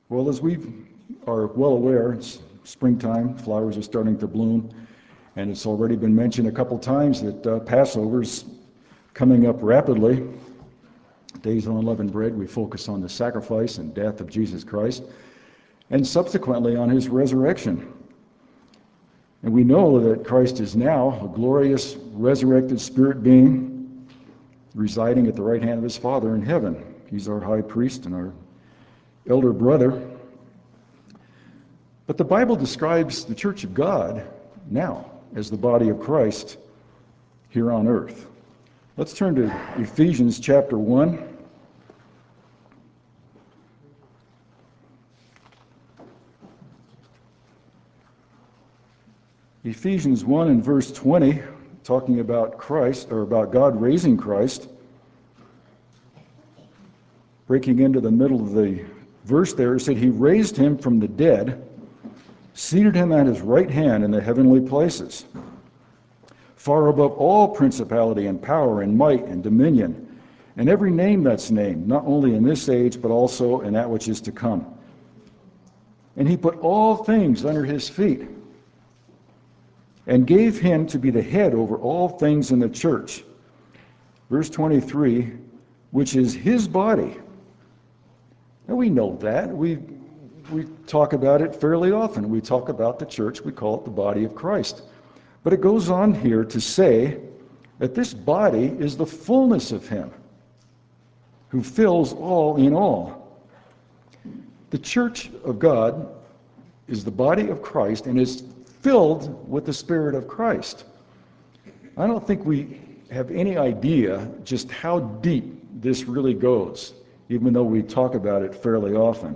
Well, as we are well aware, it's springtime, flowers are starting to bloom, and it's already been mentioned a couple times that Passover's coming up rapidly. Days of unleavened bread, we focus on the sacrifice and death of Jesus Christ, and subsequently on his resurrection. And we know that Christ is now a glorious, resurrected spirit being residing at the right hand of his Father in heaven. He's our high priest and our elder brother. But the Bible describes the church of God now as the body of Christ here on earth. Let's turn to Ephesians chapter 1. Ephesians 1 and verse 20, talking about Christ, or about God raising Christ. Breaking into the middle of the verse there, it said, He raised him from the dead, seated him at his right hand in the heavenly places, far above all principality and power and might and dominion, and every name that's named, not only in this age, but also in that which is to come. And he put all things under his feet, and gave him to be the head over all things in the church. Verse 23, which is his body. Now we know that. We talk about it fairly often. We talk about the church, we call it the body of Christ. But it goes on here to say that this body is the fullness of him who fills all in all. The church of God is the body of Christ and is filled with the Spirit of Christ. I don't think we have any idea just how deep this really goes, even though we talk about it fairly often.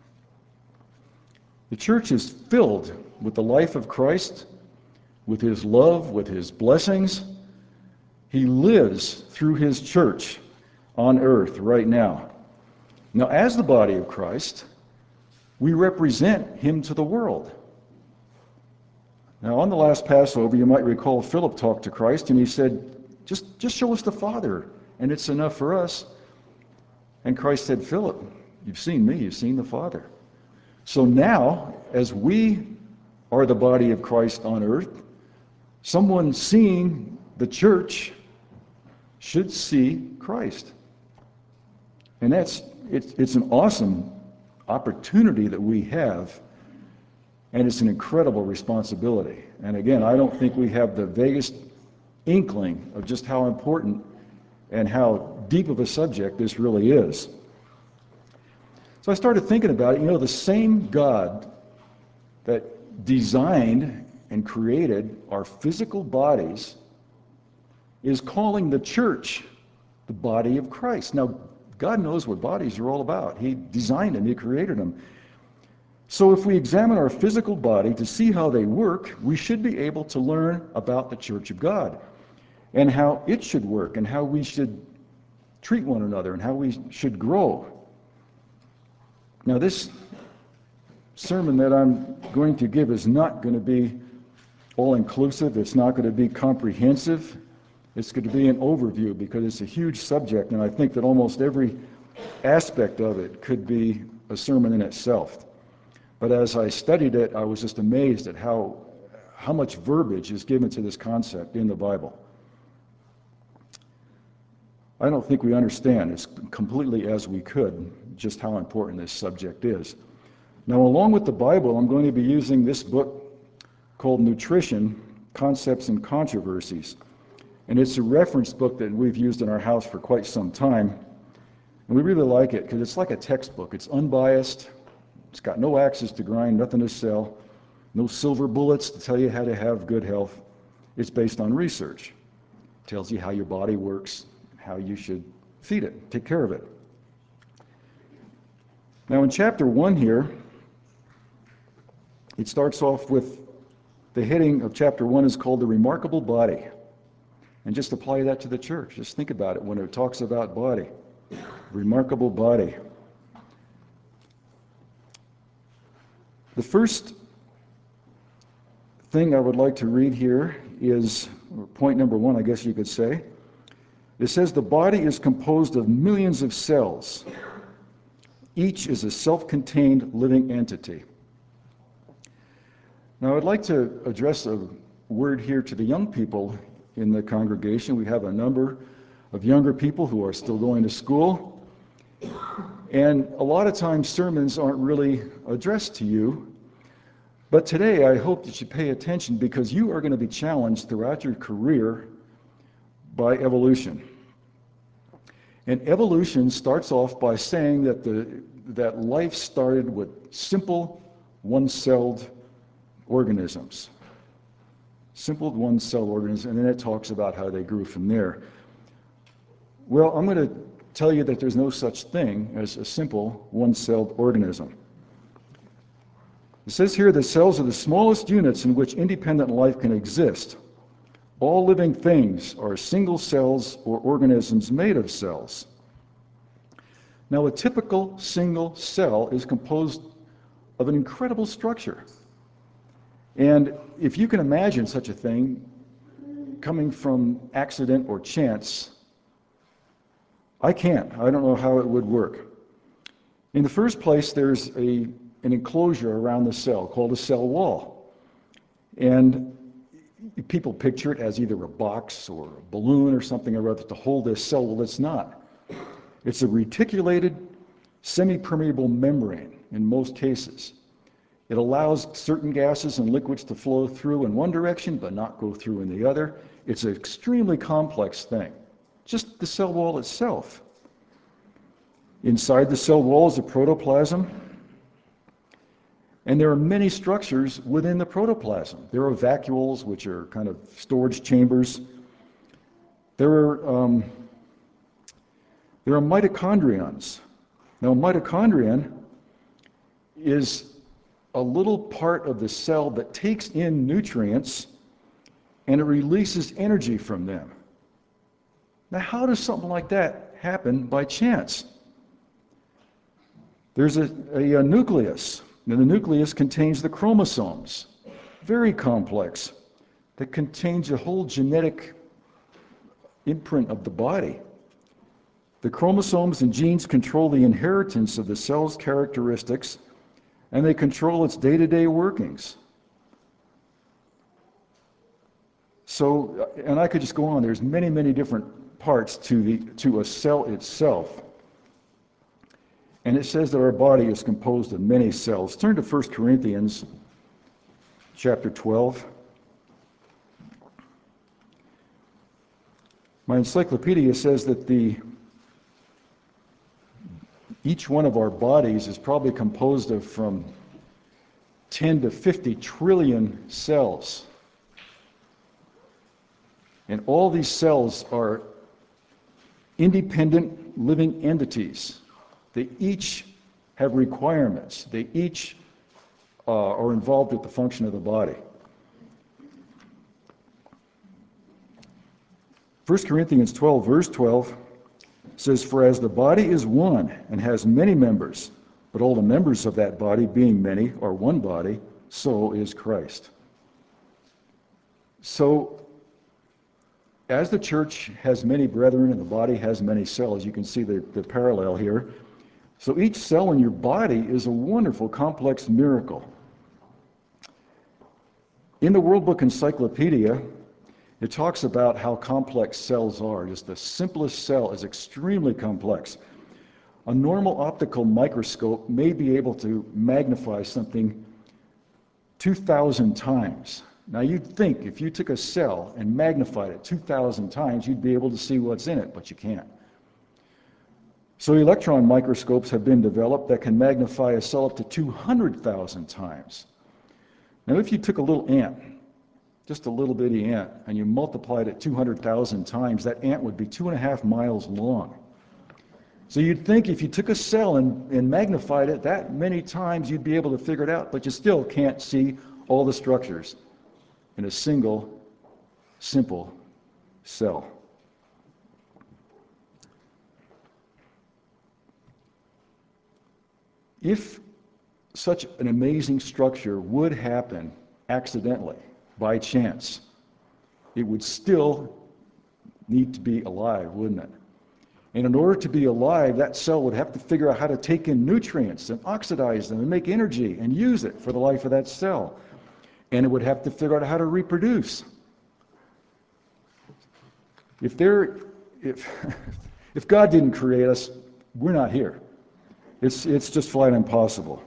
The church is filled with the life of Christ, with his love, with his blessings. He lives through his church on earth right now. Now, as the body of Christ, we represent him to the world. Now, on the last Passover, you might recall Philip talked to Christ and he said, just show us the Father, and it's enough for us. And Christ said, Philip, you've seen me, you've seen the Father. So now, as we are the body of Christ on earth, someone seeing the church should see Christ. And it's an awesome opportunity that we have, and it's an incredible responsibility. And again, I don't think we have the vaguest inkling of just how important and how deep of a subject this really is. So I started thinking about it. The same God that designed and created our physical bodies is calling the church the body of Christ. Now, God knows what bodies are all about. He designed them, he created them. So if we examine our physical body to see how they work, we should be able to learn about the church of God and how it should work and how we should treat one another and how we should grow. Now, this sermon that I'm going to give is not going to be all-inclusive. It's not going to be comprehensive. It's going to be an overview because it's a huge subject, and I think that almost every aspect of it could be a sermon in itself. But as I studied it, I was just amazed at how much verbiage is given to this concept in the Bible. I don't think we understand as completely as we could just how important this subject is. Now, along with the Bible, I'm going to be using this book called Nutrition, Concepts and Controversies. And it's a reference book that we've used in our house for quite some time. And we really like it because it's like a textbook. It's unbiased. It's got no axes to grind, nothing to sell, no silver bullets to tell you how to have good health. It's based on research. It tells you how your body works, how you should feed it, take care of it. Now in chapter 1 here, it starts off with the heading of chapter 1 is called The Remarkable Body. And just apply that to the church. Just think about it when it talks about body. Remarkable body. The first thing I would like to read here is point number 1, I guess you could say. It says the body is composed of millions of cells, Each is a self-contained living entity. Now, I'd like to address a word here to the young people in the congregation. We have a number of younger people who are still going to school, and a lot of times sermons aren't really addressed to you. But today, I hope that you pay attention, because you are going to be challenged throughout your career by evolution. And evolution starts off by saying that life started with simple, one-celled organisms. Simple one-celled organisms, and then it talks about how they grew from there. Well, I'm going to tell you that there's no such thing as a simple one-celled organism. It says here the cells are the smallest units in which independent life can exist. All living things are single cells or organisms made of cells. Now, a typical single cell is composed of an incredible structure. And if you can imagine such a thing coming from accident or chance, I can't. I don't know how it would work. In the first place, there's an enclosure around the cell called a cell wall. And people picture it as either a box or a balloon or something or other to hold this cell. Well, it's not. It's a reticulated, semi-permeable membrane in most cases. It allows certain gases and liquids to flow through in one direction but not go through in the other. It's an extremely complex thing. Just the cell wall itself. Inside the cell wall is a protoplasm. And there are many structures within the protoplasm. There are vacuoles, which are kind of storage chambers. There are mitochondrions. Now, a mitochondrion is a little part of the cell that takes in nutrients and it releases energy from them. Now, how does something like that happen by chance? There's a nucleus. Now, the nucleus contains the chromosomes, very complex, that contains a whole genetic imprint of the body. The chromosomes and genes control the inheritance of the cell's characteristics, and they control its day-to-day workings. So, and I could just go on. There's many, many different parts to a cell itself. And it says that our body is composed of many cells. Turn to 1 Corinthians chapter 12. My encyclopedia says that each one of our bodies is probably composed of from 10 to 50 trillion cells. And all these cells are independent living entities. They each have requirements. They each are involved with the function of the body. 1 Corinthians 12, verse 12 says, "For as the body is one and has many members, but all the members of that body, being many, are one body, so is Christ." So, as the church has many brethren and the body has many cells, you can see the parallel here. So each cell in your body is a wonderful, complex miracle. In the World Book Encyclopedia, it talks about how complex cells are. Just the simplest cell is extremely complex. A normal optical microscope may be able to magnify something 2,000 times. Now, you'd think if you took a cell and magnified it 2,000 times, you'd be able to see what's in it, but you can't. So electron microscopes have been developed that can magnify a cell up to 200,000 times. Now, if you took a little ant, just a little bitty ant, and you multiplied it 200,000 times, that ant would be 2.5 miles long. So you'd think if you took a cell and magnified it that many times, you'd be able to figure it out, but you still can't see all the structures in a single, simple cell. If such an amazing structure would happen accidentally, by chance, it would still need to be alive, wouldn't it? And in order to be alive, that cell would have to figure out how to take in nutrients and oxidize them and make energy and use it for the life of that cell. And it would have to figure out how to reproduce. If God didn't create us, we're not here. It's just flat impossible.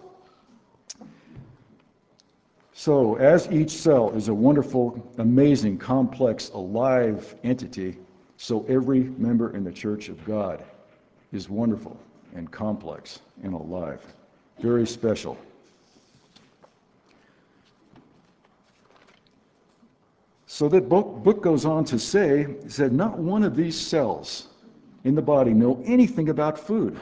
So, as each cell is a wonderful, amazing, complex, alive entity, so every member in the Church of God is wonderful and complex and alive. Very special. So that book goes on to say, it said, not one of these cells in the body know anything about food.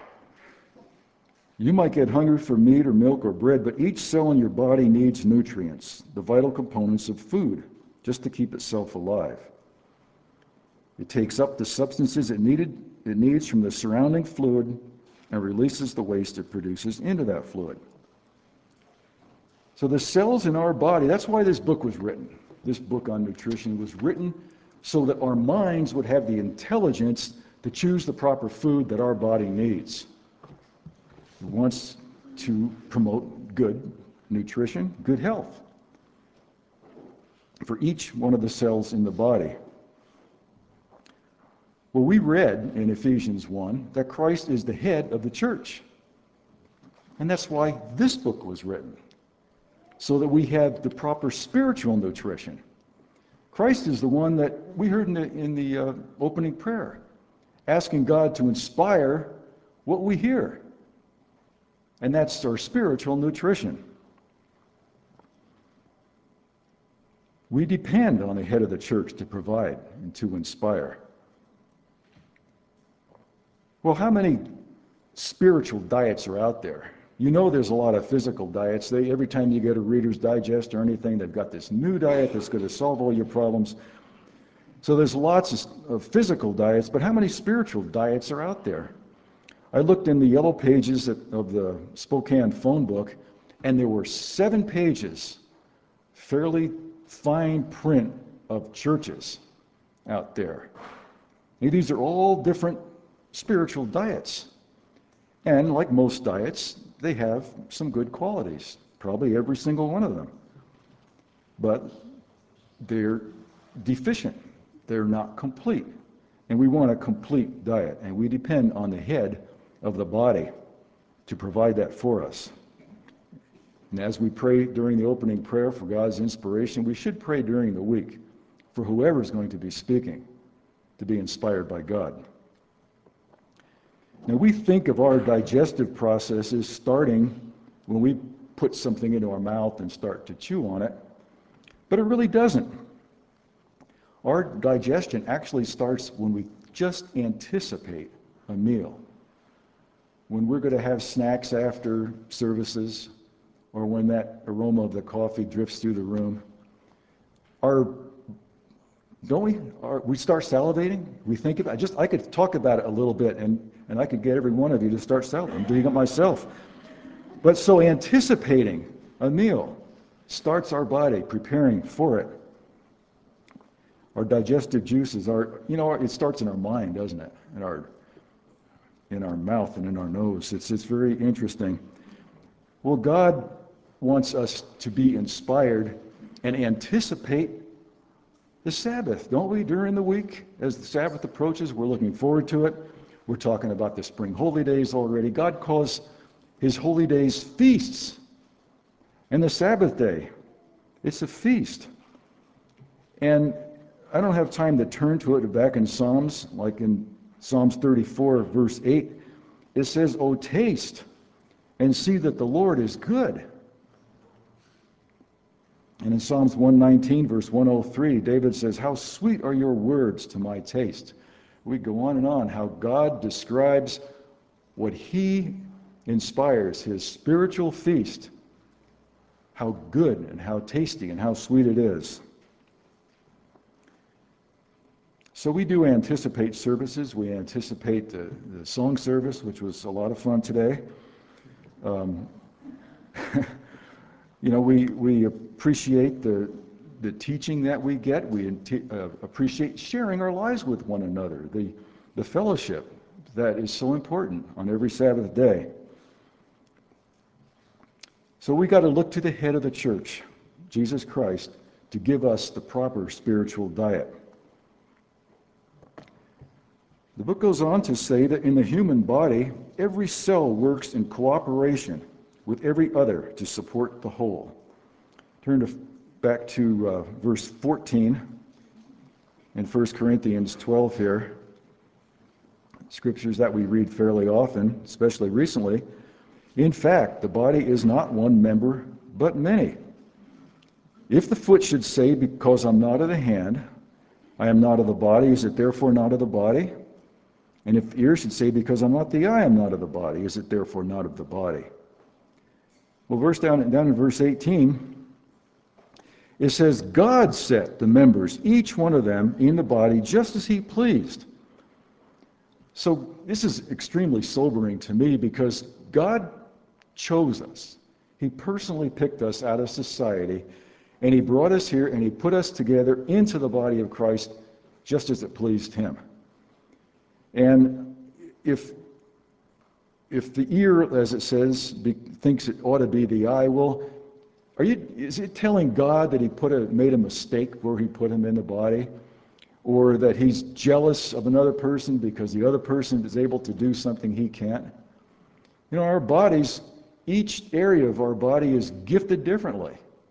You might get hungry for meat or milk or bread, but each cell in your body needs nutrients, the vital components of food, just to keep itself alive. It takes up the substances it needs from the surrounding fluid and releases the waste it produces into that fluid. So the cells in our body, that's why this book was written. This book on nutrition was written so that our minds would have the intelligence to choose the proper food that our body needs. It wants to promote good nutrition, good health for each one of the cells in the body. Well, we read in Ephesians 1 that Christ is the head of the church. And that's why this book was written, so that we have the proper spiritual nutrition. Christ is the one that we heard in the opening prayer, asking God to inspire what we hear. And that's our spiritual nutrition. We depend on the head of the church to provide and to inspire. Well, how many spiritual diets are out there? You know there's a lot of physical diets. Every time you get a Reader's Digest or anything, they've got this new diet that's going to solve all your problems. So there's lots of physical diets, but how many spiritual diets are out there? I looked in the yellow pages of the Spokane phone book, and there were 7 pages, fairly fine print of churches out there. And these are all different spiritual diets. And like most diets, they have some good qualities, probably every single one of them. But they're deficient. They're not complete. And we want a complete diet, and we depend on the head of the body to provide that for us. And as we pray during the opening prayer for God's inspiration, we should pray during the week for whoever's going to be speaking to be inspired by God. Now, we think of our digestive processes starting when we put something into our mouth and start to chew on it, but it really doesn't. Our digestion actually starts when we just anticipate a meal. When we're going to have snacks after services, or when that aroma of the coffee drifts through the room, we start salivating? We think about it. I could talk about it a little bit, and I could get every one of you to start salivating. I'm doing it myself. But so anticipating a meal starts our body preparing for it. Our digestive juices it starts in our mind, doesn't it? In our mouth and in our nose. It's very interesting. Well, God wants us to be inspired and anticipate the Sabbath, don't we, during the week? As the Sabbath approaches, we're looking forward to it. We're talking about the spring holy days already. God calls his holy days feasts. And the Sabbath day, it's a feast. And I don't have time to turn to it back in Psalms, like in Psalms 34, verse 8. It says, "Oh, taste and see that the Lord is good." And in Psalms 119, verse 103, David says, "How sweet are your words to my taste." We go on and on how God describes what he inspires, his spiritual feast, how good and how tasty and how sweet it is. So we do anticipate services. We anticipate the song service, which was a lot of fun today. We appreciate the teaching that we get. We appreciate sharing our lives with one another, the fellowship that is so important on every Sabbath day. So we got to look to the head of the church, Jesus Christ, to give us the proper spiritual diet. The book goes on to say that in the human body, every cell works in cooperation with every other to support the whole. Turn back to verse 14 in 1 Corinthians 12 here. Scriptures that we read fairly often, especially recently. In fact, the body is not one member, but many. If the foot should say, because I'm not of the hand, I am not of the body, is it therefore not of the body? And if the ear should say, because I'm not the eye, I'm not of the body, is it therefore not of the body? Well, down in verse 18, it says, God set the members, each one of them, in the body just as he pleased. So this is extremely sobering to me because God chose us. He personally picked us out of society, and he brought us here, and he put us together into the body of Christ just as it pleased him. And if the ear, as it says, thinks it ought to be the eye, well, is it telling God that he made a mistake where he put him in the body? Or that he's jealous of another person because the other person is able to do something he can't? You know, our bodies, each area of our body is gifted differently.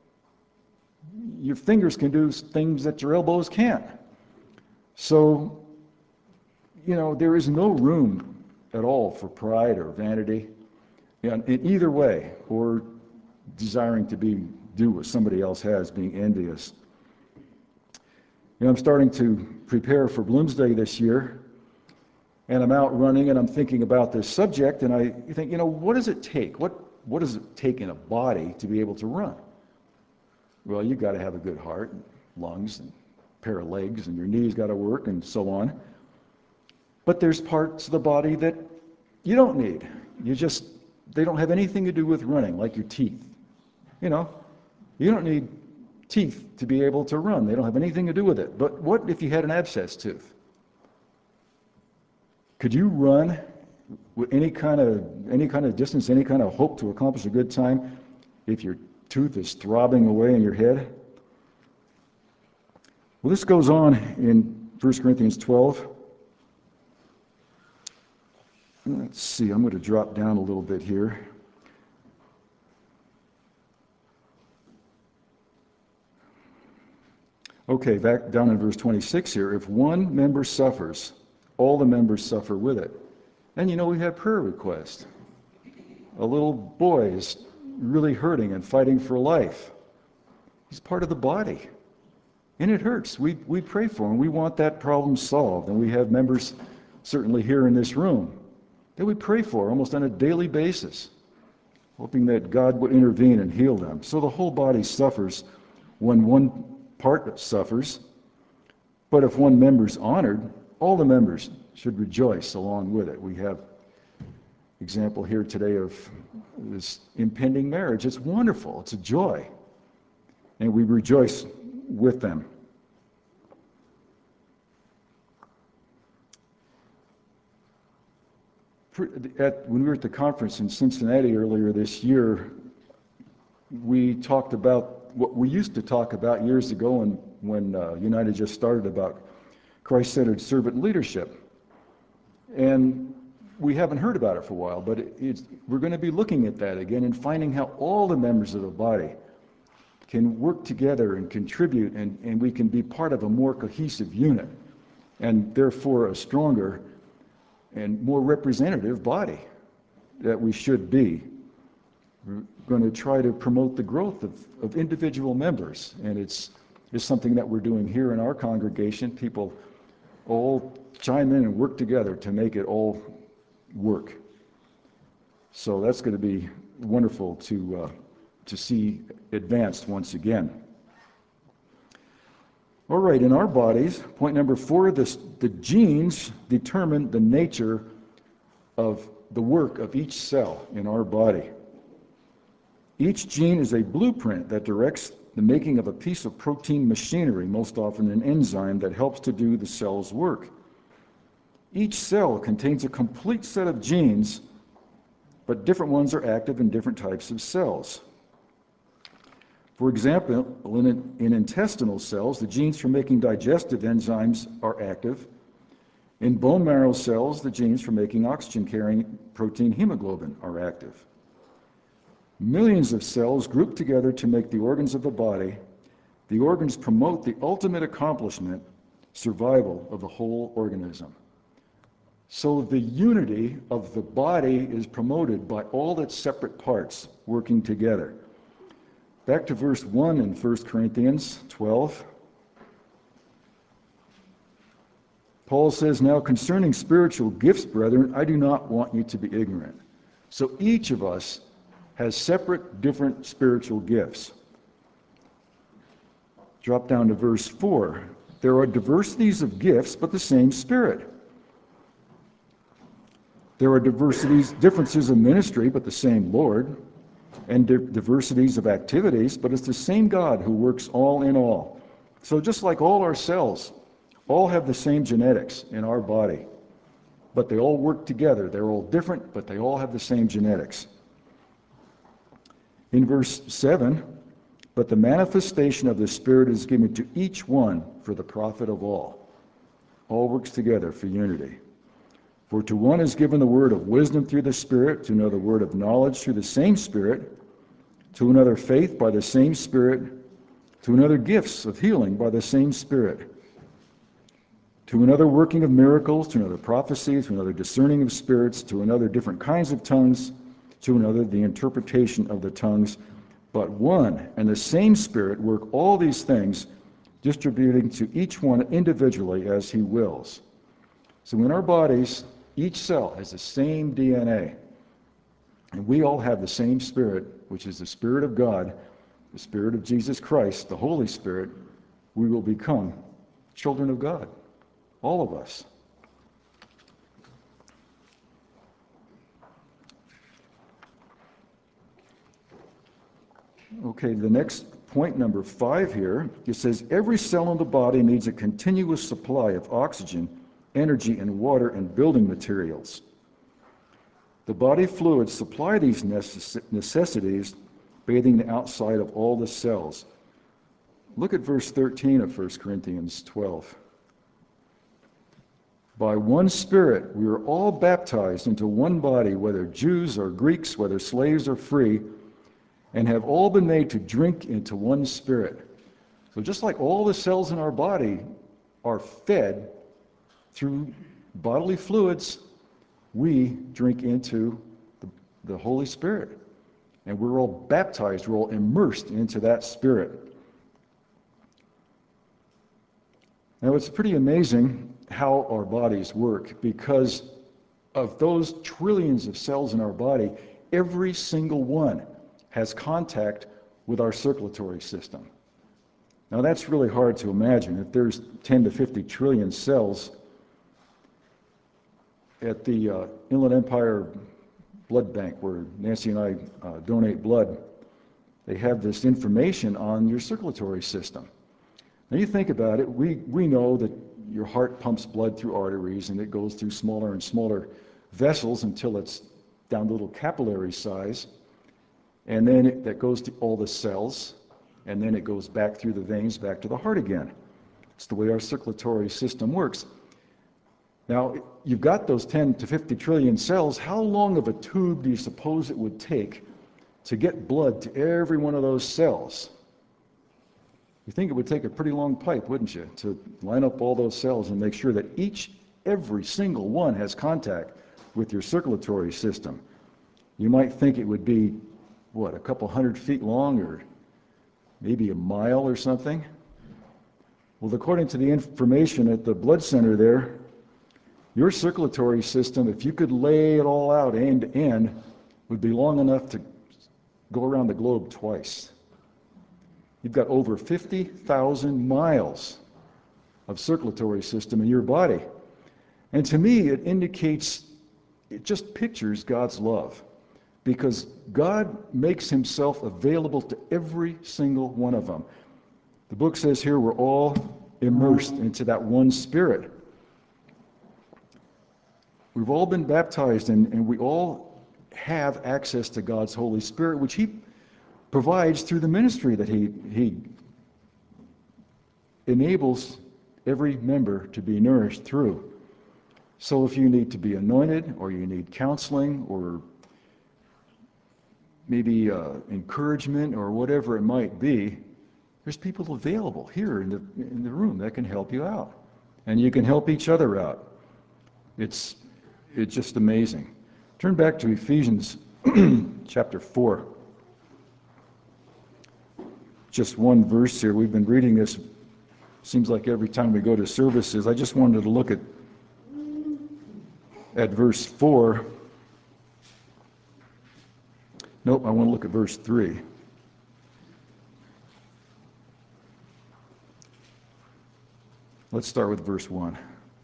Your fingers can do things that your elbows can't. So, you know, there is no room at all for pride or vanity in either way, or desiring to do what somebody else has, being envious. You know, I'm starting to prepare for Bloomsday this year, and I'm out running, and I'm thinking about this subject, and I think, you know, what does it take? What does it take in a body to be able to run? Well, you've got to have a good heart, and lungs, and a pair of legs, and your knees got to work, and so on. But there's parts of the body that you don't need. They don't have anything to do with running, like your teeth. You know, you don't need teeth to be able to run. They don't have anything to do with it. But what if you had an abscess tooth? Could you run with any kind of distance, any kind of hope to accomplish a good time if your tooth is throbbing away in your head? Well, this goes on in 1 Corinthians 12. Let's see, I'm going to drop down a little bit here. Okay, back down in verse 26 here. If one member suffers, all the members suffer with it. And you know, we have prayer requests. A little boy is really hurting and fighting for life. He's part of the body. And it hurts. We pray for him. We want that problem solved. And we have members, certainly here in this room, that we pray for almost on a daily basis, hoping that God would intervene and heal them. So the whole body suffers when one part suffers, but if one member is honored, all the members should rejoice along with it. We have example here today of this impending marriage. It's wonderful. It's a joy. And we rejoice with them. When we were at the conference in Cincinnati earlier this year, we talked about what we used to talk about years ago when United just started, about Christ-centered servant leadership. And we haven't heard about it for a while, but we're going to be looking at that again and finding how all the members of the body can work together and contribute, and we can be part of a more cohesive unit, and therefore a stronger and more representative body that we should be. We're going to try to promote the growth of individual members, and it's something that we're doing here in our congregation. People all chime in and work together to make it all work. So that's going to be wonderful to see advanced once again. All right, in our bodies, point number 4, the genes determine the nature of the work of each cell in our body. Each gene is a blueprint that directs the making of a piece of protein machinery, most often an enzyme that helps to do the cell's work. Each cell contains a complete set of genes, but different ones are active in different types of cells. For example, in intestinal cells, the genes for making digestive enzymes are active. In bone marrow cells, the genes for making oxygen-carrying protein hemoglobin are active. Millions of cells group together to make the organs of the body. The organs promote the ultimate accomplishment, survival of the whole organism. So the unity of the body is promoted by all its separate parts working together. Back to verse 1 in 1 Corinthians 12. Paul says, "Now concerning spiritual gifts, brethren, I do not want you to be ignorant." So each of us has separate, different spiritual gifts. Drop down to verse 4. "There are diversities of gifts, but the same Spirit. There are differences of ministry, but the same Lord. And diversities of activities, but it's the same God who works all in all." So just like all our cells, all have the same genetics in our body, but they all work together. They're all different, but they all have the same genetics. In verse 7, "But the manifestation of the Spirit is given to each one for the profit of all." All works together for unity. "For to one is given the word of wisdom through the Spirit, to another word of knowledge through the same Spirit, to another faith by the same Spirit, to another gifts of healing by the same Spirit, to another working of miracles, to another prophecy, to another discerning of spirits, to another different kinds of tongues, to another the interpretation of the tongues. But one and the same Spirit work all these things, distributing to each one individually as he wills." So in our bodies, each cell has the same DNA. And we all have the same Spirit, which is the Spirit of God, the Spirit of Jesus Christ, the Holy Spirit. We will become children of God, all of us. Okay, the next point, number 5 here, it says, "Every cell in the body needs a continuous supply of oxygen, energy, and water and building materials. The body fluids supply these necessities, bathing the outside of all the cells." Look at verse 13 of 1 Corinthians 12. "By one Spirit we are all baptized into one body, whether Jews or Greeks, whether slaves or free, and have all been made to drink into one Spirit." So just like all the cells in our body are fed through bodily fluids, we drink into the Holy Spirit. And we're all baptized, we're all immersed into that Spirit. Now it's pretty amazing how our bodies work, because of those trillions of cells in our body, every single one has contact with our circulatory system. Now that's really hard to imagine. If there's 10 to 50 trillion cells at the Inland Empire Blood Bank, where Nancy and I donate blood, they have this information on your circulatory system. Now you think about it, we know that your heart pumps blood through arteries and it goes through smaller and smaller vessels until it's down to little capillary size, and then that goes to all the cells, and then it goes back through the veins back to the heart again. It's the way our circulatory system works. Now, you've got those 10 to 50 trillion cells. How long of a tube do you suppose it would take to get blood to every one of those cells? You think it would take a pretty long pipe, wouldn't you, to line up all those cells and make sure that every single one has contact with your circulatory system. You might think it would be, a couple 100 feet long, or maybe a mile or something? Well, according to the information at the blood center there, your circulatory system, if you could lay it all out end to end, would be long enough to go around the globe twice. You've got over 50,000 miles of circulatory system in your body. And to me, it just pictures God's love, because God makes himself available to every single one of them. The book says here we're all immersed into that one Spirit. we've all been baptized, and we all have access to God's Holy Spirit, which He provides through the ministry that He enables every member to be nourished through. So if you need to be anointed, or you need counseling, or maybe encouragement, or whatever it might be, there's people available here in the room that can help you out. And you can help each other out. It's just amazing. Turn back to Ephesians chapter 4. Just one verse here. We've been reading this, seems like every time we go to services. I just wanted to look at verse 4. Nope, I want to look at verse 3. Let's start with verse 1.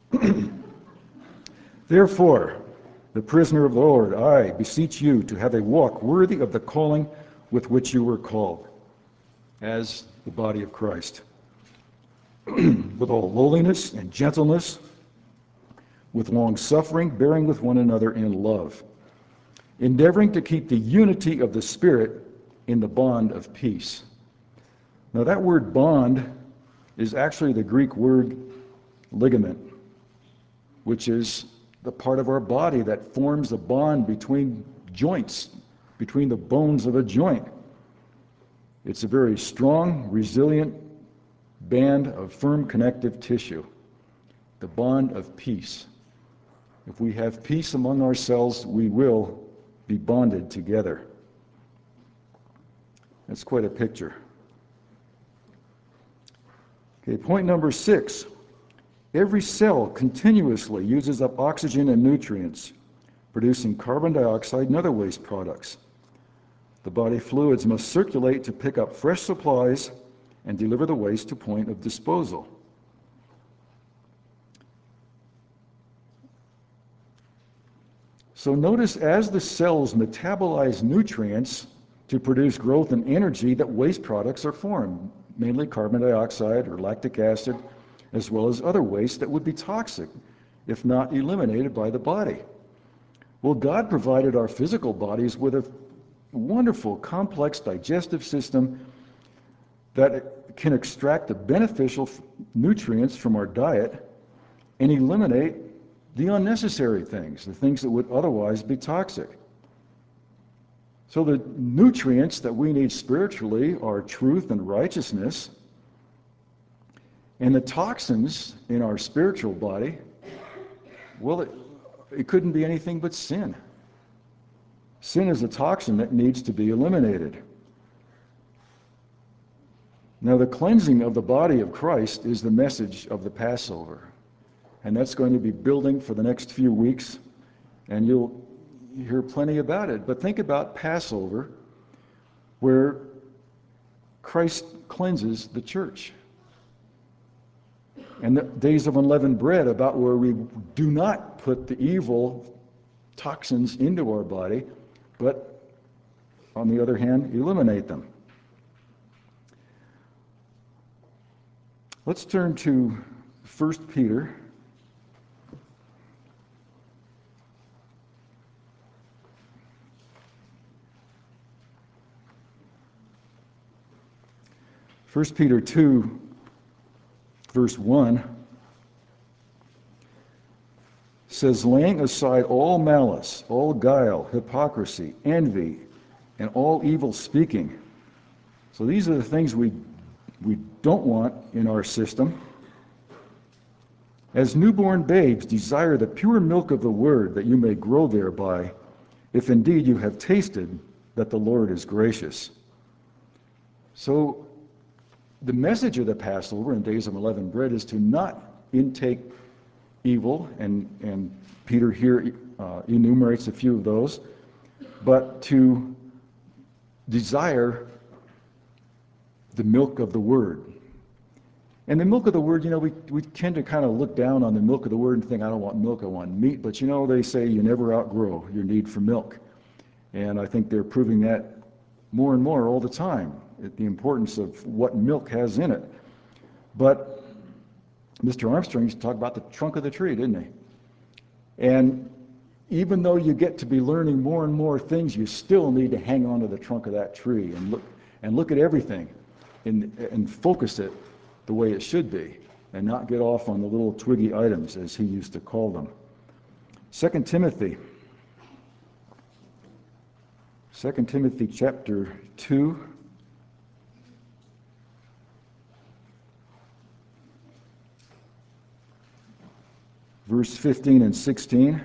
Therefore, the prisoner of the Lord, I beseech you to have a walk worthy of the calling with which you were called, as the body of Christ, with all lowliness and gentleness, with long suffering, bearing with one another in love, endeavoring to keep the unity of the Spirit in the bond of peace. Now that word bond is actually the Greek word ligament, which is the part of our body that forms a bond between joints, between the bones of a joint. It's a very strong, resilient band of firm connective tissue, the bond of peace. If we have peace among ourselves, we will be bonded together. That's quite a picture. Okay, point number 6. Every cell continuously uses up oxygen and nutrients, producing carbon dioxide and other waste products. The body fluids must circulate to pick up fresh supplies and deliver the waste to point of disposal. So notice, as the cells metabolize nutrients to produce growth and energy, that waste products are formed, mainly carbon dioxide or lactic acid, as well as other waste that would be toxic if not eliminated by the body. Well, God provided our physical bodies with a wonderful, complex digestive system that can extract the beneficial nutrients from our diet and eliminate the unnecessary things, the things that would otherwise be toxic. So the nutrients that we need spiritually are truth and righteousness. And the toxins in our spiritual body, well, it couldn't be anything but sin. Sin is a toxin that needs to be eliminated. Now, the cleansing of the body of Christ is the message of the Passover. And that's going to be building for the next few weeks, and you'll hear plenty about it. But think about Passover, where Christ cleanses the church. And the days of unleavened bread, about where we do not put the evil toxins into our body, but on the other hand, eliminate them. Let's turn to 1 Peter. First Peter 2, verse 1 says, laying aside all malice, all guile, hypocrisy, envy, and all evil speaking. So these are the things we don't want in our system. As newborn babes, desire the pure milk of the word, that you may grow thereby, if indeed you have tasted that the Lord is gracious. So the message of the Passover and days of unleavened bread is to not intake evil, and Peter here enumerates a few of those, but to desire the milk of the Word. And the milk of the Word, we tend to kind of look down on the milk of the Word and think, I don't want milk, I want meat. But they say you never outgrow your need for milk. And I think they're proving that more and more all the time, the importance of what milk has in it. But Mr. Armstrong used to talk about the trunk of the tree, didn't he? And even though you get to be learning more and more things, you still need to hang on to the trunk of that tree and look at everything and focus it the way it should be, and not get off on the little twiggy items, as he used to call them. 2 Timothy chapter 2. Verse 15 and 16.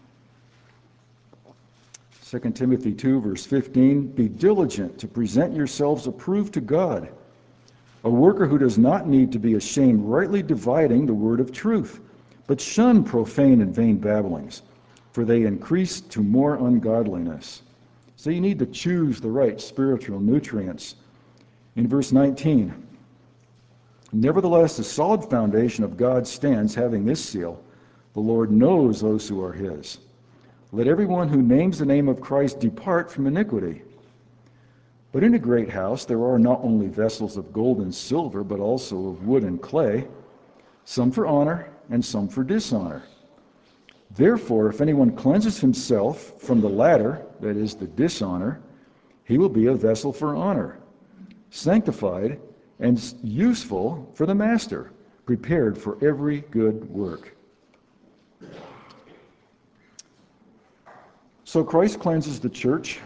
2 Timothy 2, verse 15. Be diligent to present yourselves approved to God, a worker who does not need to be ashamed, rightly dividing the word of truth. But shun profane and vain babblings, for they increase to more ungodliness. So you need to choose the right spiritual nutrients. In verse 19, nevertheless, the solid foundation of God stands, having this seal: the Lord knows those who are his. Let everyone who names the name of Christ depart from iniquity. But in a great house there are not only vessels of gold and silver, but also of wood and clay, some for honor and some for dishonor. Therefore, if anyone cleanses himself from the latter, that is, the dishonor, he will be a vessel for honor, sanctified and useful for the master, prepared for every good work. So Christ cleanses the church.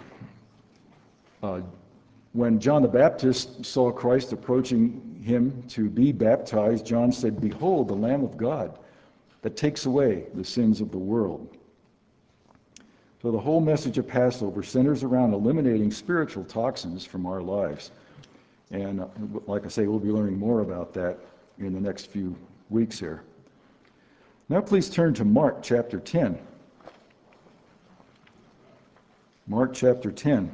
When John the Baptist saw Christ approaching him to be baptized, John said, "Behold, the Lamb of God that takes away the sins of the world." So the whole message of Passover centers around eliminating spiritual toxins from our lives. And like I say, we'll be learning more about that in the next few weeks here. Now please turn to Mark chapter 10. Mark chapter 10.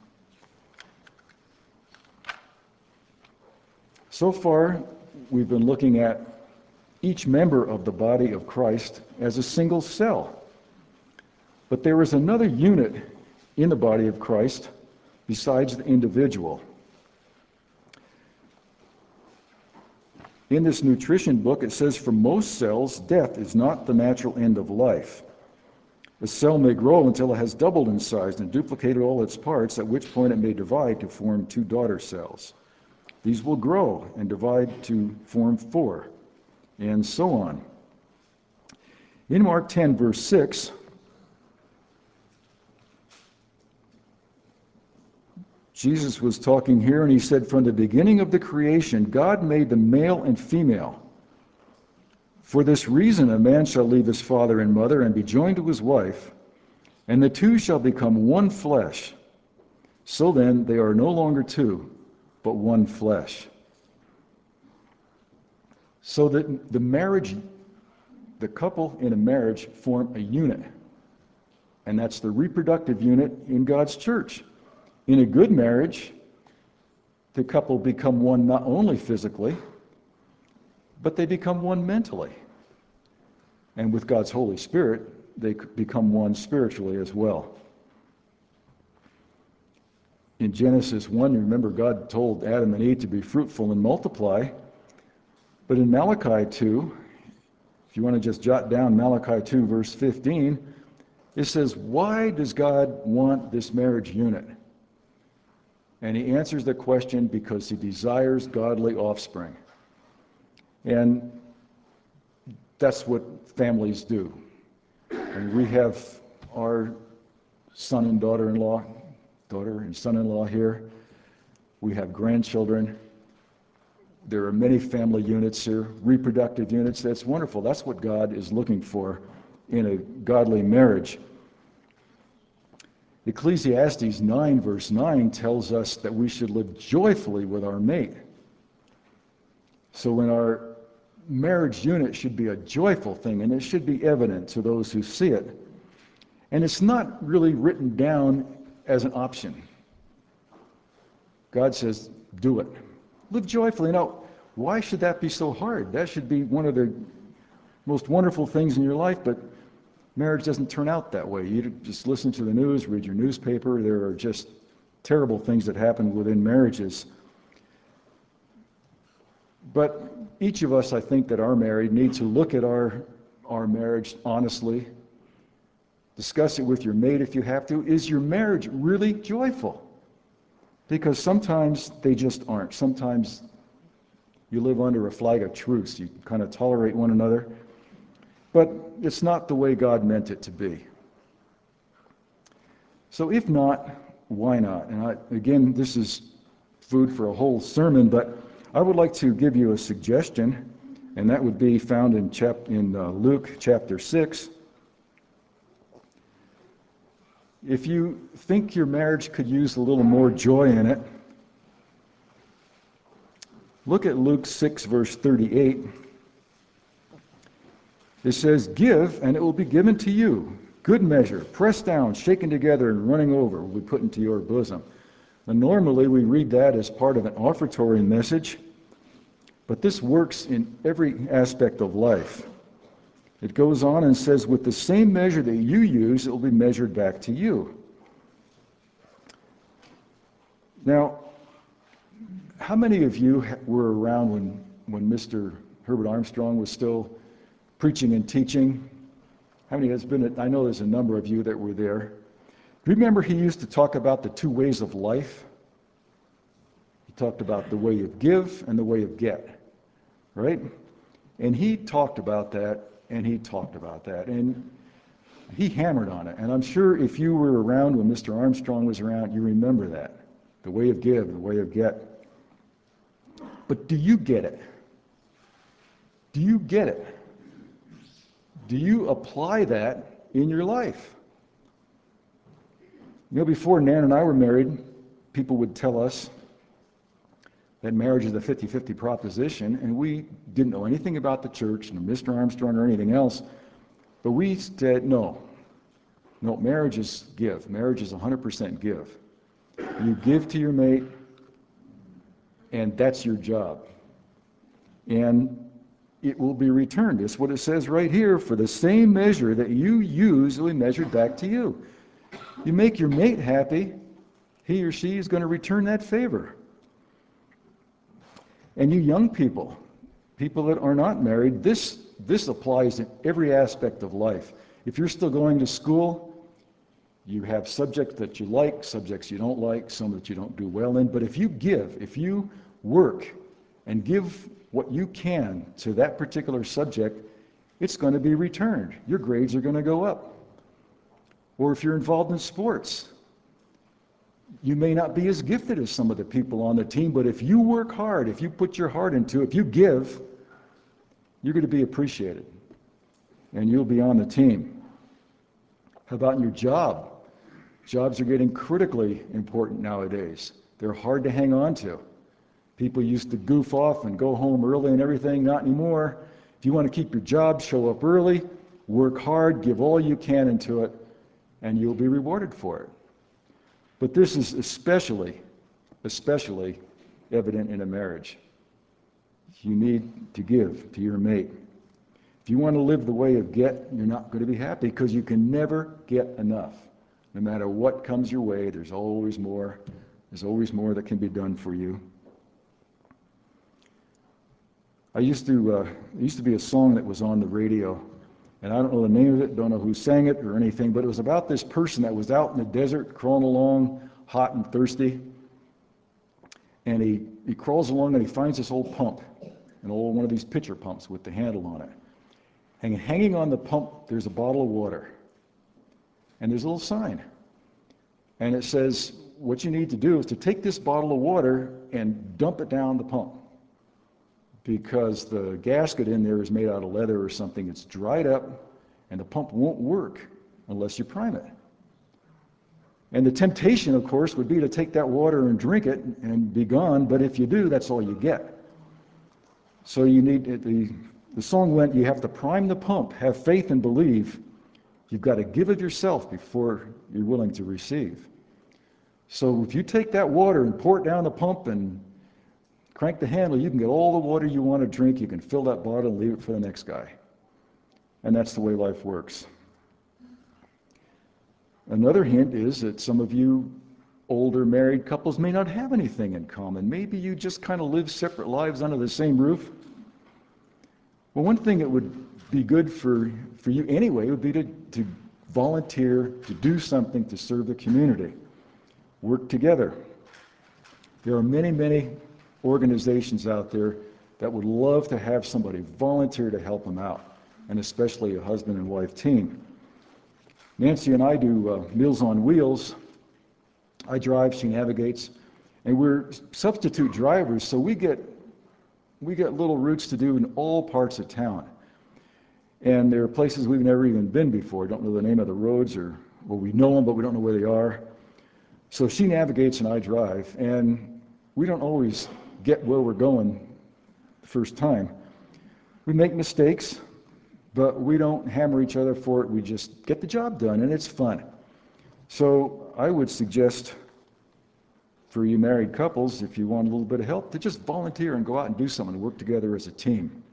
So far, we've been looking at each member of the body of Christ as a single cell. But there is another unit in the body of Christ besides the individual. In this nutrition book, it says, for most cells, death is not the natural end of life. A cell may grow until it has doubled in size and duplicated all its parts, at which point it may divide to form 2 daughter cells. These will grow and divide to form 4, and so on. In Mark 10, verse 6, Jesus was talking here, and he said, from the beginning of the creation, God made them male and female. For this reason, a man shall leave his father and mother and be joined to his wife, and the two shall become one flesh. So then, they are no longer two, but one flesh. So that the couple in a marriage form a unit. And that's the reproductive unit in God's church. In a good marriage, the couple become one not only physically, but they become one mentally. And with God's Holy Spirit, they become one spiritually as well. In Genesis 1, you remember God told Adam and Eve to be fruitful and multiply. But in Malachi 2, if you want to just jot down Malachi 2, verse 15, it says, why does God want this marriage unit? And he answers the question, because he desires godly offspring. And that's what families do. And we have our son and daughter-in-law, daughter and son-in-law here. We have grandchildren. There are many family units here, reproductive units. That's wonderful. That's what God is looking for in a godly marriage. Ecclesiastes 9, verse 9 tells us that we should live joyfully with our mate. So when our marriage unit should be a joyful thing, and it should be evident to those who see it. And it's not really written down as an option. God says, do it. Live joyfully. Now, why should that be so hard? That should be one of the most wonderful things in your life, but marriage doesn't turn out that way. You just listen to the news, read your newspaper. There are just terrible things that happen within marriages. But each of us, I think, that are married need to look at our marriage honestly Discuss it with your mate if you have to. Is your marriage really joyful? Because sometimes they just aren't. Sometimes you live under a flag of truce. You kind of tolerate one another. But it's not the way God meant it to be. So if not, why not? And again, this is food for a whole sermon, but I would like to give you a suggestion, and that would be found in Luke chapter 6. If you think your marriage could use a little more joy in it, look at Luke 6, verse 38. It says, "Give, and it will be given to you. Good measure, pressed down, shaken together, and running over will be put into your bosom." And normally we read that as part of an offertory message, but this works in every aspect of life. It goes on and says, "With the same measure that you use, it will be measured back to you." Now, how many of you were around when Mr. Herbert Armstrong was still preaching and teaching? How many has been? I know there's a number of you that were there. Remember, he used to talk about the two ways of life. He talked about the way of give and the way of get, right? And he talked about that, and he talked about that, and he hammered on it. And I'm sure if you were around when Mr. Armstrong was around, you remember that. The way of give, the way of get. But do you get it? Do you get it? Do you apply that in your life? You know, before Nan and I were married, people would tell us that marriage is a 50-50 proposition, and we didn't know anything about the church, and Mr. Armstrong or anything else, but we said, no, marriage is give. Marriage is 100% give. You give to your mate, and that's your job. And it will be returned. It's what it says right here. For the same measure that you use will be measured back to you. You make your mate happy, he or she is going to return that favor. And you young people that are not married, this applies in every aspect of life. If you're still going to school, you have subjects that you like, subjects you don't like, some that you don't do well in. But if you work and give what you can to that particular subject, it's going to be returned. Your grades are going to go up. Or if you're involved in sports, you may not be as gifted as some of the people on the team, but if you work hard, if you put your heart into it, if you give, you're going to be appreciated, and you'll be on the team. How about in your job? Jobs are getting critically important nowadays. They're hard to hang on to. People used to goof off and go home early and everything. Not anymore. If you want to keep your job, show up early, work hard, give all you can into it, and you'll be rewarded for it. But this is especially evident in a marriage. You need to give to your mate. If you want to live the way of get, you're not going to be happy because you can never get enough. No matter what comes your way, there's always more. There's always more that can be done for you. There used to be a song that was on the radio, and I don't know the name of it, don't know who sang it or anything, but it was about this person that was out in the desert crawling along, hot and thirsty, and he crawls along and he finds this old pump, one of these pitcher pumps with the handle on it. And hanging on the pump, there's a bottle of water, and there's a little sign, and it says, what you need to do is to take this bottle of water and dump it down the pump, because the gasket in there is made out of leather or something. It's dried up, and the pump won't work unless you prime it. And the temptation, of course, would be to take that water and drink it and be gone, but if you do, that's all you get. So you need, the song went, you have to prime the pump, have faith and believe. You've got to give of yourself before you're willing to receive. So if you take that water and pour it down the pump and crank the handle, you can get all the water you want to drink. You can fill that bottle and leave it for the next guy. And that's the way life works. Another hint is that some of you older married couples may not have anything in common. Maybe you just kind of live separate lives under the same roof. Well, one thing that would be good for you anyway would be to volunteer to do something to serve the community. Work together. There are many, many organizations out there that would love to have somebody volunteer to help them out, and especially a husband and wife team. Nancy and I do Meals on Wheels. I drive, she navigates, and we're substitute drivers, so we get little routes to do in all parts of town. And there are places we've never even been before. Don't know the name of the roads, or well, we know them, but we don't know where they are. So she navigates and I drive, and we don't always get where we're going the first time. We make mistakes, but we don't hammer each other for it. We just get the job done, and it's fun. So I would suggest for you married couples, if you want a little bit of help, to just volunteer and go out and do something, and work together as a team.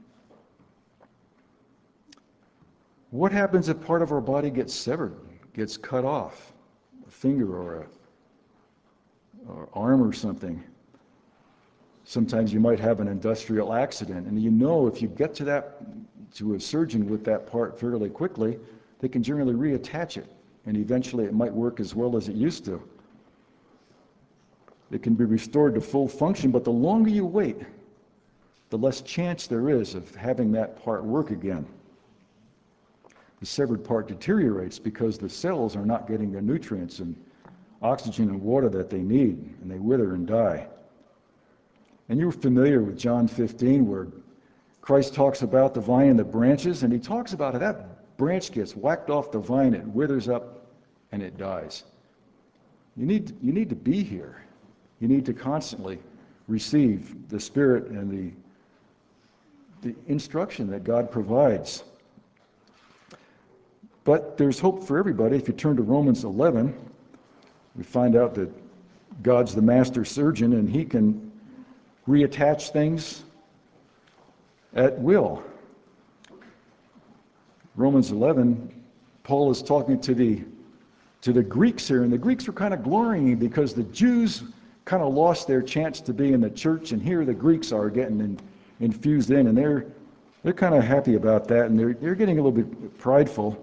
What happens if part of our body gets severed, gets cut off, a finger or arm or something? Sometimes you might have an industrial accident, and you know if you get to a surgeon with that part fairly quickly, they can generally reattach it, and eventually it might work as well as it used to. It can be restored to full function, but the longer you wait, the less chance there is of having that part work again. The severed part deteriorates because the cells are not getting the nutrients and oxygen and water that they need, and they wither and die. And you're familiar with John 15, where Christ talks about the vine and the branches, and he talks about how that branch gets whacked off the vine, it withers up, and it dies. You need to be here. You need to constantly receive the Spirit and the instruction that God provides. But there's hope for everybody. If you turn to Romans 11, we find out that God's the master surgeon, and he can reattach things at will. Romans 11, Paul is talking to the Greeks here, and the Greeks were kind of glorying because the Jews kind of lost their chance to be in the church, and here the Greeks are getting infused in, and they're kind of happy about that, and they're getting a little bit prideful.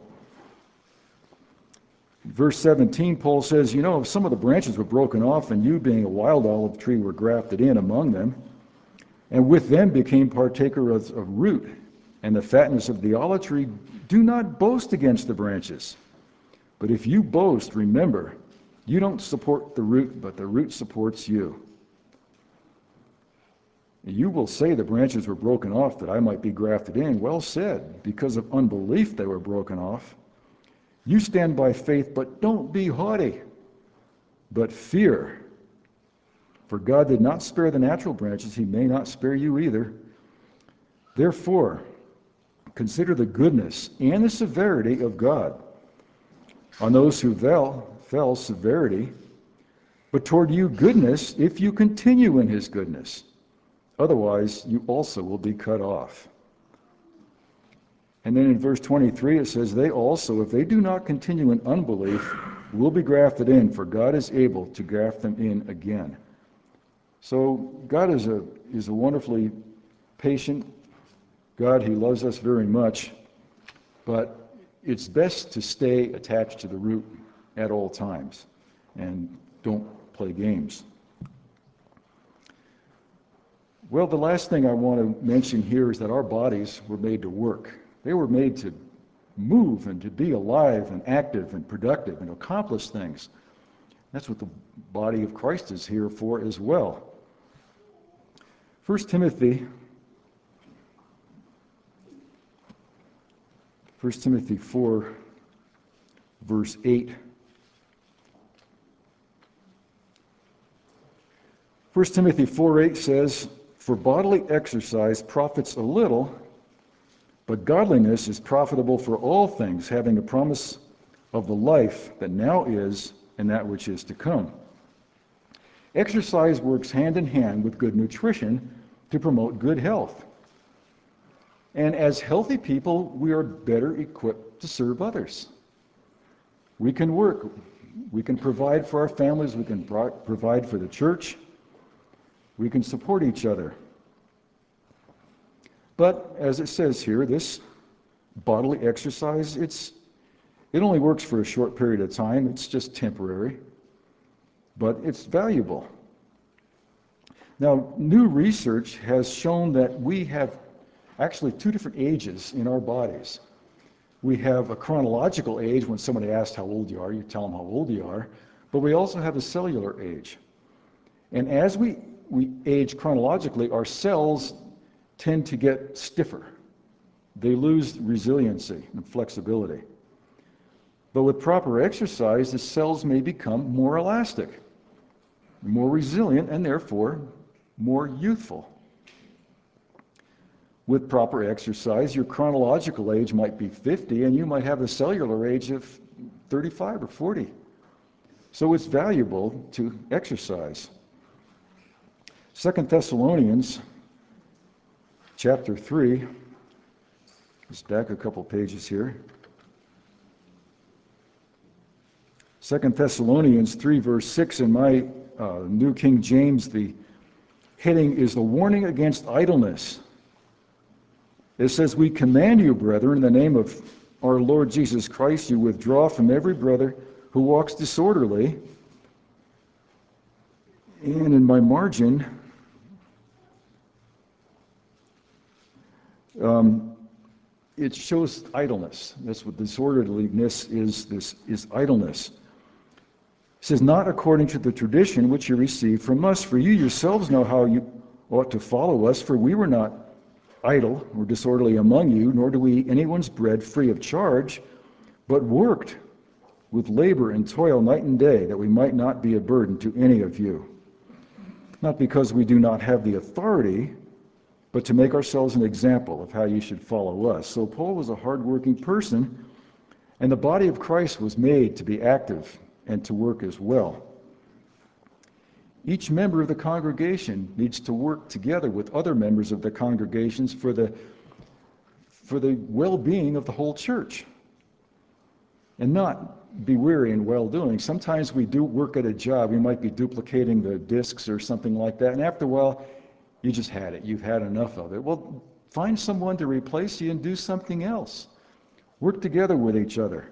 Verse 17, Paul says, if some of the branches were broken off, and you, being a wild olive tree, were grafted in among them, and with them became partaker of root and the fatness of the olive tree, do not boast against the branches. But if you boast, remember, you don't support the root, but the root supports you. You will say the branches were broken off that I might be grafted in. Well said, because of unbelief they were broken off. You stand by faith, but don't be haughty, but fear. For God did not spare the natural branches, he may not spare you either. Therefore, consider the goodness and the severity of God. On those who fell severity, but toward you goodness, if you continue in his goodness. Otherwise, you also will be cut off. And then in verse 23, it says, they also, if they do not continue in unbelief, will be grafted in, for God is able to graft them in again. So God is a wonderfully patient God. He loves us very much, but it's best to stay attached to the root at all times and don't play games. Well, the last thing I want to mention here is that our bodies were made to work. They were made to move and to be alive and active and productive and accomplish things. That's what the body of Christ is here for as well. 1 Timothy 4, verse 8. 1 Timothy 4:8 says, for bodily exercise profits a little, but godliness is profitable for all things, having a promise of the life that now is and that which is to come. Exercise works hand in hand with good nutrition to promote good health. And as healthy people, we are better equipped to serve others. We can work. We can provide for our families. We can provide for the church. We can support each other. But as it says here, this bodily exercise, It only works for a short period of time. It's just temporary, but it's valuable. Now, new research has shown that we have actually two different ages in our bodies. We have a chronological age. When somebody asks how old you are, you tell them how old you are. But we also have a cellular age. And as we age chronologically, our cells tend to get stiffer. They lose resiliency and flexibility. But with proper exercise, the cells may become more elastic, more resilient, and therefore more youthful. With proper exercise, your chronological age might be 50, and you might have a cellular age of 35 or 40. So it's valuable to exercise. 2 Thessalonians chapter 3, let's back a couple pages here. 2 Thessalonians 3, verse 6 in my New King James, the heading is the warning against idleness. It says, "We command you, brethren, in the name of our Lord Jesus Christ, you withdraw from every brother who walks disorderly." And in my margin, it shows idleness. That's what disorderliness is idleness. It says, "Not according to the tradition which you received from us, for you yourselves know how you ought to follow us, for we were not idle or disorderly among you, nor do we eat anyone's bread free of charge, but worked with labor and toil night and day, that we might not be a burden to any of you. Not because we do not have the authority, but to make ourselves an example of how you should follow us." So Paul was a hardworking person, and the body of Christ was made to be active and to work as well. Each member of the congregation needs to work together with other members of the congregations for the well-being of the whole church, and not be weary in well-doing. Sometimes we do work at a job. We might be duplicating the discs or something like that, and after a while, you just had it. You've had enough of it. Well, find someone to replace you and do something else. Work together with each other.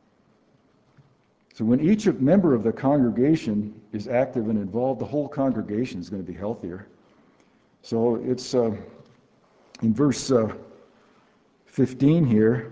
So when each member of the congregation is active and involved, the whole congregation is going to be healthier. So it's in verse 15 here,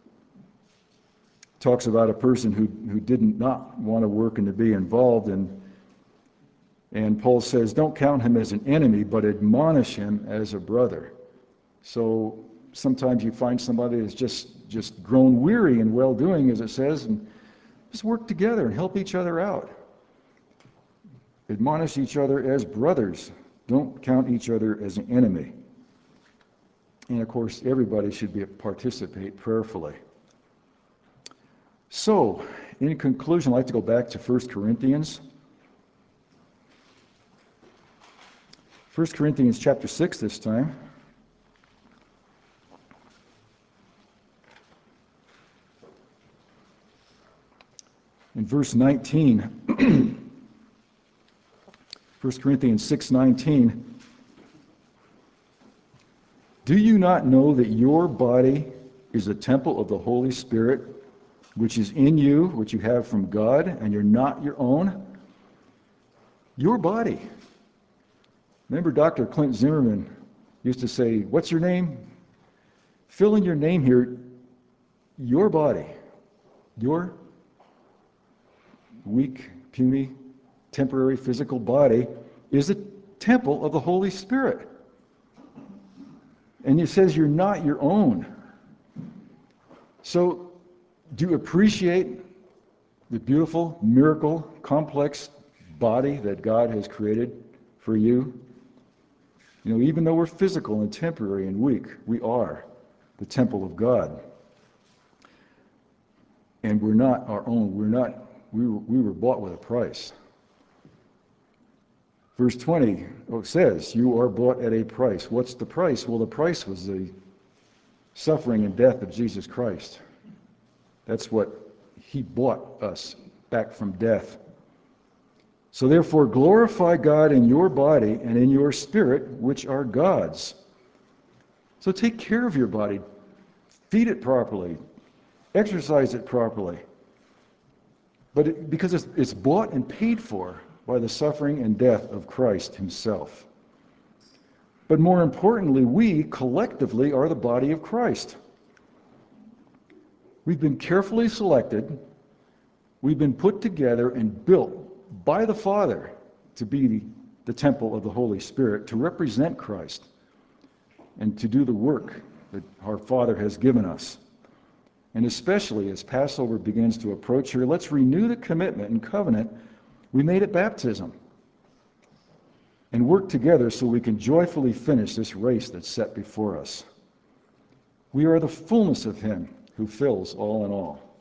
talks about a person who did not want to work and to be involved, and Paul says, "Don't count him as an enemy, but admonish him as a brother." So sometimes you find somebody that's just grown weary in well-doing, as it says, and just work together and help each other out. Admonish each other as brothers. Don't count each other as an enemy. And of course, everybody should participate prayerfully. So, in conclusion, I'd like to go back to 1 Corinthians. 1 Corinthians chapter 6 this time. In verse 19, 1 Corinthians 6:19, "Do you not know that your body is a temple of the Holy Spirit, which is in you, which you have from God, and you're not your own?" Your body. Remember Dr. Clint Zimmerman used to say, "What's your name?" Fill in your name here. Your body. Your weak, puny, temporary physical body is a temple of the Holy Spirit. And it says you're not your own. So do you appreciate the beautiful, miracle, complex body that God has created for you? You know, even though we're physical and temporary and weak, we are the temple of God. And we're not our own. We were bought with a price. Verse 20 says, "You are bought at a price." What's the price? Well, the price was the suffering and death of Jesus Christ. That's what he bought us back from death. "So therefore glorify God in your body and in your spirit, which are God's." So take care of your body. Feed it properly. Exercise it properly. But because it's bought and paid for by the suffering and death of Christ himself. But more importantly, we collectively are the body of Christ. We've been carefully selected, we've been put together and built by the Father to be the temple of the Holy Spirit, to represent Christ and to do the work that our Father has given us. And especially as Passover begins to approach here, let's renew the commitment and covenant we made at baptism and work together so we can joyfully finish this race that's set before us. We are the fullness of Him who fills all in all.